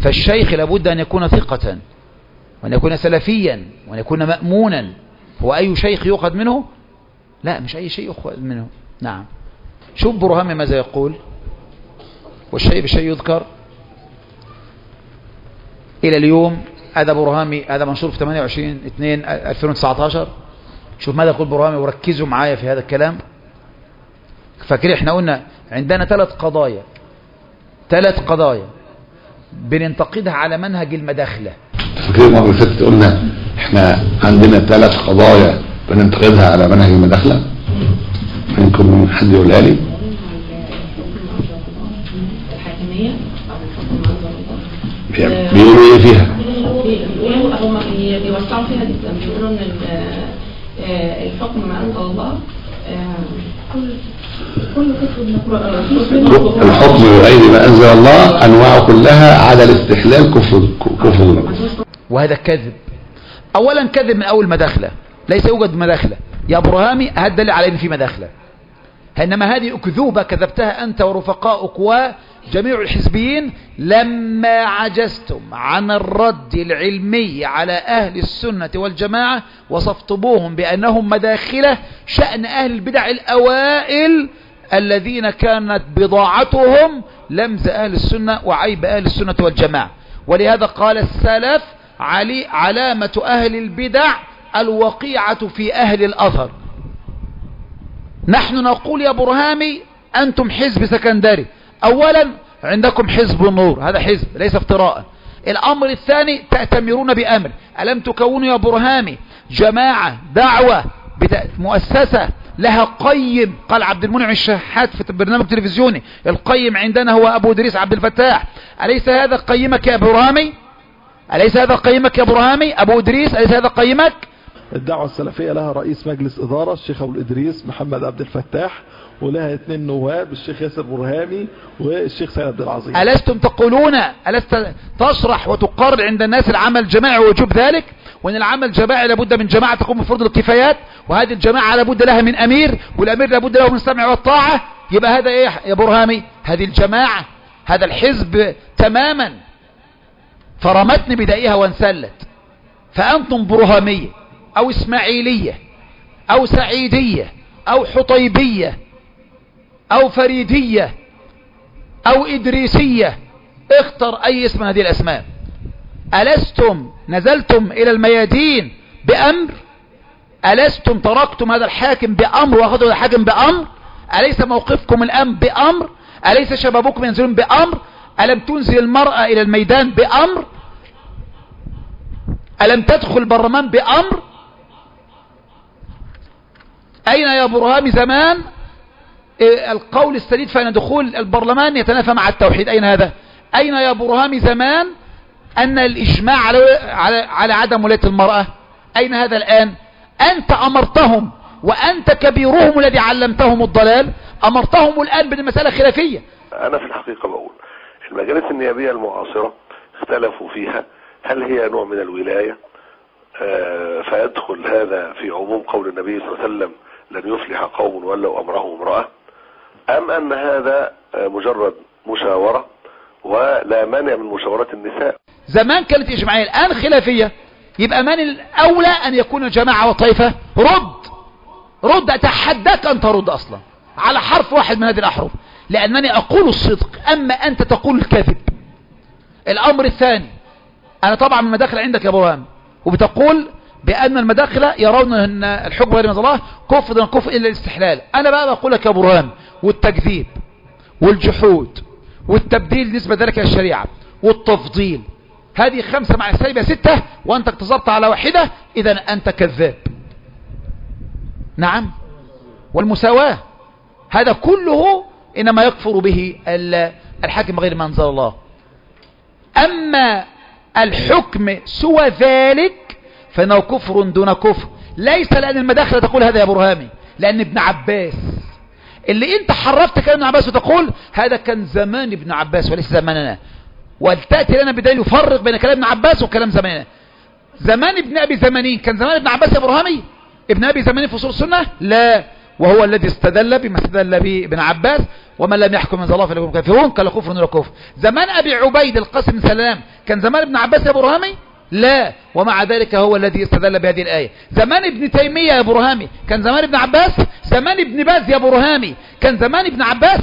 فالشيخ لابد أن يكون ثقة، وأن يكون سلفيا، وأن يكون مأمونا. هو أي شيخ يؤخذ منه؟ لا، مش أي شيء يؤخذ منه. نعم. شوف برهامي ماذا يقول، والشيء بالشيء يذكر. إلى اليوم هذا برهامي، هذا منشور في 28/2/2019. شوف ماذا يقول برهامي، وركزوا معايا في هذا الكلام. فاكر احنا قلنا عندنا 3 قضايا بننتقدها على منهج المداخلة. فاكرين المرة اللي فاتت قلنا احنا عندنا 3 قضايا بننتقدها على منهج المداخلة؟ منكم حد يقولها لي؟ الحاكمية بيقولوا ايه فيها؟ بيوسعوا فيها جدا، بيقولوا ان الحكم ما انزل الله الحكم بغير ما انزل الله انواعه كلها على الاستحلال كفر. وهذا كذب. اولا كذب من اول مداخله، ليس يوجد مداخله يا برهامي. هذا دليل على ان في مداخله، انما هذه اكذوبه كذبتها انت ورفقائك وجميع الحزبيين لما عجزتم عن الرد العلمي على اهل السنه والجماعه، وصفتموهم بانهم مداخله. شأن اهل البدع الاوائل الذين كانت بضاعتهم لمز اهل السنه وعيب اهل السنه والجماعه. ولهذا قال السلف: علامه اهل البدع الوقيعه في اهل الاثر. نحن نقول يا برهامي أنتم حزب سكندري. أولا عندكم حزب النور، هذا حزب ليس افتراء. الأمر الثاني تأتمرون بأمر. ألم تكونوا يا برهامي جماعة دعوة مؤسسة لها قيم؟ قال عبد المنعم الشحات في برنامج تلفزيوني: القيم عندنا هو أبو إدريس عبد الفتاح. أليس هذا قيمك يا برهامي؟ أليس هذا قيمك يا برهامي أبو إدريس؟ أليس هذا قيمك؟ الدعوة السلفية لها رئيس مجلس إدارة الشيخ أبو إدريس محمد عبد الفتاح، ولها 2 نواب الشيخ ياسر برهامي والشيخ سيد عبد العظيم. ألستم تقولون، ألست تشرح وتقرر عند الناس العمل الجماعي ووجوب ذلك، وأن العمل الجماعي لابد من جماعة تقوم بفرض الكفايات، وهذه الجماعة لابد لها من أمير، والأمير لابد له من السمع والطاعة؟ يبقى هذا إيه يا برهامي؟ هذه الجماعة، هذا الحزب تماما. فرمتني بدائها وانسلت. فأنتم برهامية أو إسماعيلية أو سعيدية أو حطيبية أو فريدية أو إدريسية، اختر أي اسم من هذه الأسماء. ألستم نزلتم إلى الميادين بأمر؟ ألستم تركتم هذا الحاكم بأمر وأخذوا هذا الحاكم بأمر؟ أليس موقفكم الآن بأمر؟ أليس شبابكم ينزلون بأمر؟ ألم تنزل المرأة إلى الميدان بأمر؟ ألم تدخل البرلمان بأمر؟ أين يا برهامي زمان القول السديد فإن دخول البرلمان يتنافى مع التوحيد؟ أين هذا؟ أين يا برهامي زمان أن الإجماع على عدم ولاية المرأة؟ أين هذا الآن؟ أنت أمرتهم، وأنت كبيرهم الذي علمتهم الضلال، أمرتهم الآن بالمسألة خلافية. أنا في الحقيقة بقول المجالس النيابية المعاصرة اختلفوا فيها، هل هي نوع من الولاية فيدخل هذا في عموم قول النبي صلى الله عليه وسلم: لن يفلح قوم ولوا أمرهم امرأة، أم أن هذا مجرد مشاورة ولا مانع من مشاورة النساء؟ زمان كانت إجماعية، الآن خلافية. يبقى من الأولى أن يكون جماعة وطائفة؟ رد أتحداك أن ترد أصلا على حرف واحد من هذه الأحرف، لأنني أقول الصدق أما أنت تقول الكذب. الأمر الثاني، أنا طبعا من المداخل عندك يا برهام، وبتقول بأن المداخلة يرون أن الحكم غير من الله كفر دون كفر إلا الاستحلال. أنا بقى بقول لك يا برهام، والتكذيب والجحود والتبديل نسبة ذلك الشريعة والتفضيل، هذه 5 مع السايبة 6، وأنت اقتصرت على واحدة، إذا أنت كذاب. نعم. والمساواة هذا كله إنما يكفر به الحاكم غير ما أنزل الله. أما الحكم سوى ذلك فإنه كفر دون كفر. ليس لأن المداخلة تقول هذا يا برهامي، لأن ابن عباس اللي انت حرفت كلام ابن عباس وتقول هذا كان زمان ابن عباس وليس زماننا، وتأتي لنا بدليل يفرق بين كلام ابن عباس وكلام زماننا. زمان ابن أبي زمانين كان زمان ابن عباس يا برهامي؟ ابن أبي زمانين في أصول السنة؟ لا، وهو الذي استدل بما استدل به ابن عباس: ومن لم يحكم من الله فليكن كافرون، قال كفر ولا كفر. زمان أبي عبيد القاسم بن سلام كان زمان ابن عباس يا برهامي؟ لا. ومع ذلك هو الذي استدل بهذه الآية. زمان ابن تيمية يا برهامي كان زمان ابن عباس؟ زمان ابن باز يا برهامي كان زمان ابن عباس؟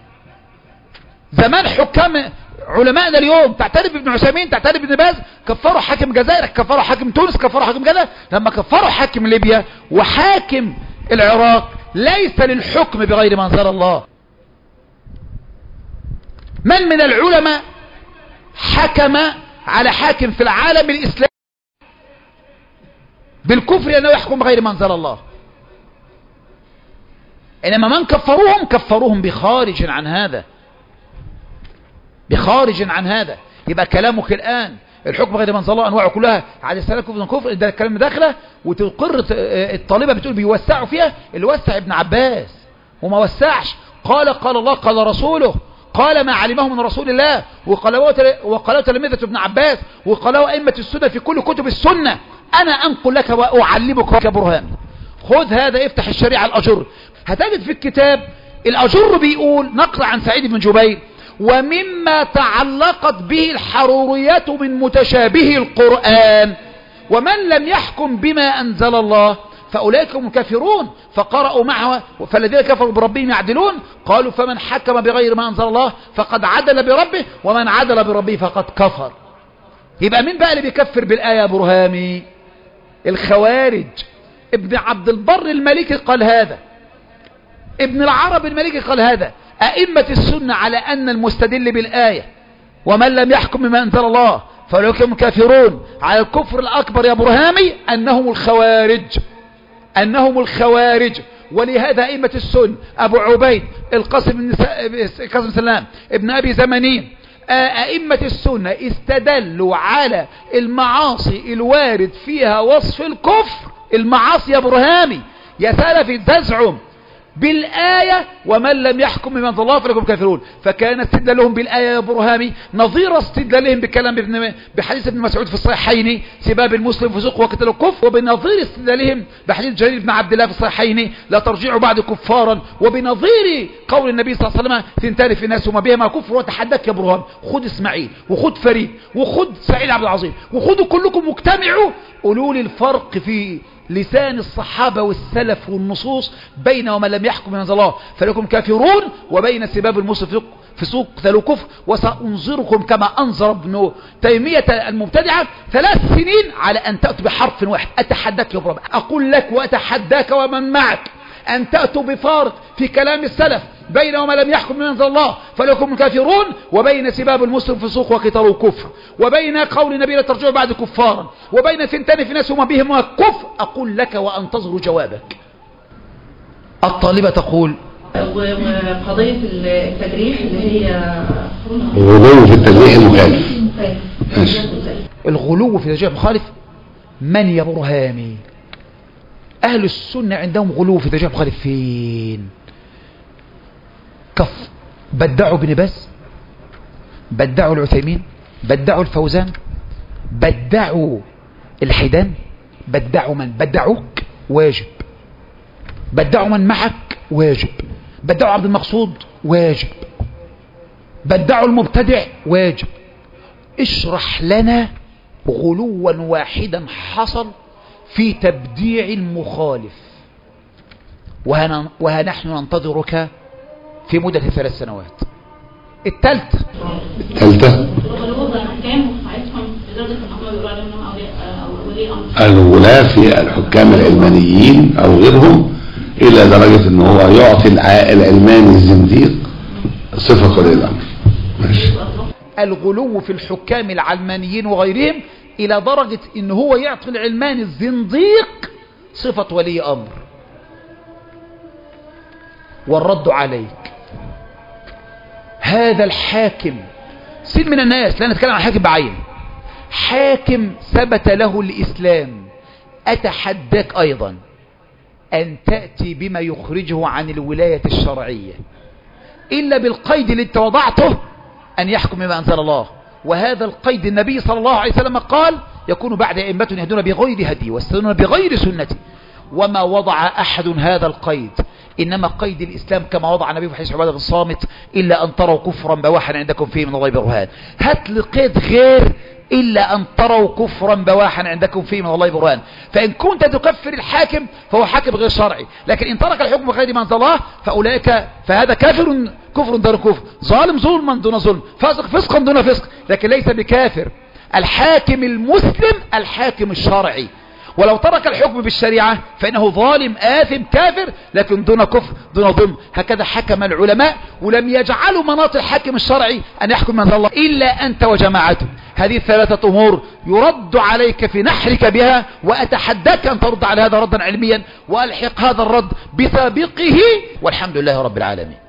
زمان حكام علماءنا اليوم تعترف بابن عثيمين، تعترف بابن باز، كفروا حاكم الجزائر، كفروا حاكم تونس، كفروا حاكم كذا. لما كفروا حاكم ليبيا وحاكم العراق ليس للحكم بغير ما انزل الله. من العلماء حكم على حاكم في العالم الإسلامي بالكفر لأنه يحكم بغير ما انزل الله؟ إنما من كفروهم بخارج عن هذا، بخارج عن هذا. يبقى كلامك الآن الحكم بغير ما انزل الله أنواعه كلها على السلام كفر، ده الكلام داخله. وتقر الطالبة بتقول بيوسعوا فيها، اللي وسع ابن عباس وما وسعش. قال الله، قال رسوله، قال ما علمه من رسول الله، وقالوا تلميذة ابن عباس، وقالوا أئمة السنة في كل كتب السنة. أنا أنقل لك وأعلمك كبرهان. خذ هذا، افتح الشريعة الأجر، هتجد في الكتاب الأجر بيقول نقرأ عن سعيد بن جبير: ومما تعلقت به الحروريات من متشابه القرآن، ومن لم يحكم بما أنزل الله فأولئك هم الكافرون. فقرأوا معه: فالذين كفروا بربهم يعدلون. قالوا: فمن حكم بغير ما أنزل الله فقد عدل بربه، ومن عدل بربه فقد كفر. يبقى مين بقى اللي بيكفر بالآية يا برهامي؟ الخوارج. ابن عبد البر المالكي قال هذا، ابن العرب المالكي قال هذا. أئمة السنة على أن المستدل بالآية ومن لم يحكم بما أنزل الله فأولئك هم الكافرون على الكفر الأكبر يا برهامي أنهم الخوارج. ولهذا أئمة السنة أبو عبيد، القاسم بن سلام، ابن أبي زمانين، أئمة السنة استدلوا على المعاصي الوارد فيها وصف الكفر. المعاصي يا برهامي يا سلفي تزعم بالآية ومن لم يحكم بما أنزل الله فأولئك هم الكافرون. فكان استدلالهم بالآية يا برهامي نظير استدلالهم بكلام بحديث ابن مسعود في الصحيحين: سباب المسلم فسوق وقتل الكفر. وبنظير استدلالهم بحديث جرير بن عبد الله في الصحيحين: لا ترجعوا بعد كفارا. وبنظير قول النبي صلى الله عليه وسلم: ثنتان في الناس وما بهما كفر. وتحداك يا برهان، خد اسماعيل وخد فريد وخد سعيد عبد العظيم وخدوا كلكم مجتمعوا قولوا لي الفرق في لسان الصحابة والسلف والنصوص بين ومن لم يحكم بما أنزل الله فلكم كافرون وبين سباب المسلم فسوق ذو كفر. وسأنظركم كما أنظر ابن تيمية المبتدعة 3 سنين على أن تأتوا بحرف واحد. أتحداك يا برهان، أقول لك وأتحداك ومن معك أن تأتوا بفارق في كلام السلف بين وما لم يحكم بما أنزل الله فلكم الكافرون وبين سباب المسلم فسوق وقتال كفر، وبين قول النبي لا ترجعوا بعد كفارا، وبين ثنتان في ناس وما بهم كفر. أقول لك وأنتظر جوابك. الطالبة تقول: وقضية التجريح اللي هي الغلو في التجريح المخالف. الغلو في التجريح المخالف من يا برهامي؟ أهل السنة عندهم غلو في التجريح المخالف فين؟ بدعوا ابن باز، بدعوا العثيمين، بدعوا الفوزان، بدعوا الحيدان، بدعوا من بدعوك واجب، بدعوا من معك واجب، بدعوا عبد المقصود واجب، بدعوا المبتدع واجب. اشرح لنا غلوا واحدا حصل في تبديع المخالف، وهنحن ننتظرك في مدة 3 سنوات. الثالثة الولاة في الحكام العلمانيين او غيرهم الى درجة ان هو يعطي العلماني الزنديق صفة ولي الامر. ماشي. الغلو في الحكام العلمانيين وغيرهم الى درجة ان هو يعطي العلماني الزنديق صفة ولي امر. والرد عليك: هذا الحاكم سن من الناس، لا نتكلم عن حاكم بعين، حاكم ثبت له الإسلام. أتحداك أيضا أن تأتي بما يخرجه عن الولاية الشرعية إلا بالقيد اللي انت وضعته أن يحكم بما أنزل الله. وهذا القيد النبي صلى الله عليه وسلم قال: يكون بعد أئمة يهدون بغير هدي واستدون بغير سنتي. وما وضع أحد هذا القيد إنما قيد الإسلام كما وضع النبي في حديث عبادة بن الصامت إلا أن تروا كفرا بواحا عندكم فيه من الله برهان. هات لي قيد غير إلا أن تروا كفرا بواحا عندكم فيه من الله برهان. فإن كنت تكفر الحاكم فهو حاكم غير شرعي، لكن إن ترك الحكم غير ما أنزل الله فهذا كافر كفر دون كفر، ظالم ظلما دون ظلم، فاسق فسقا دون فسق، لكن ليس بكافر. الحاكم المسلم الحاكم الشرعي، ولو ترك الحكم بالشريعة فإنه ظالم آثم كافر، لكن دون كفر دون ظلم. هكذا حكم العلماء، ولم يجعلوا مناط الحاكم الشرعي أن يحكم من الله إلا أنت وجماعته. هذه الثلاثة أمور يرد عليك في نحرك بها، وأتحداك أن ترد على هذا ردا علميا، وألحق هذا الرد بسابقه، والحمد لله رب العالمين.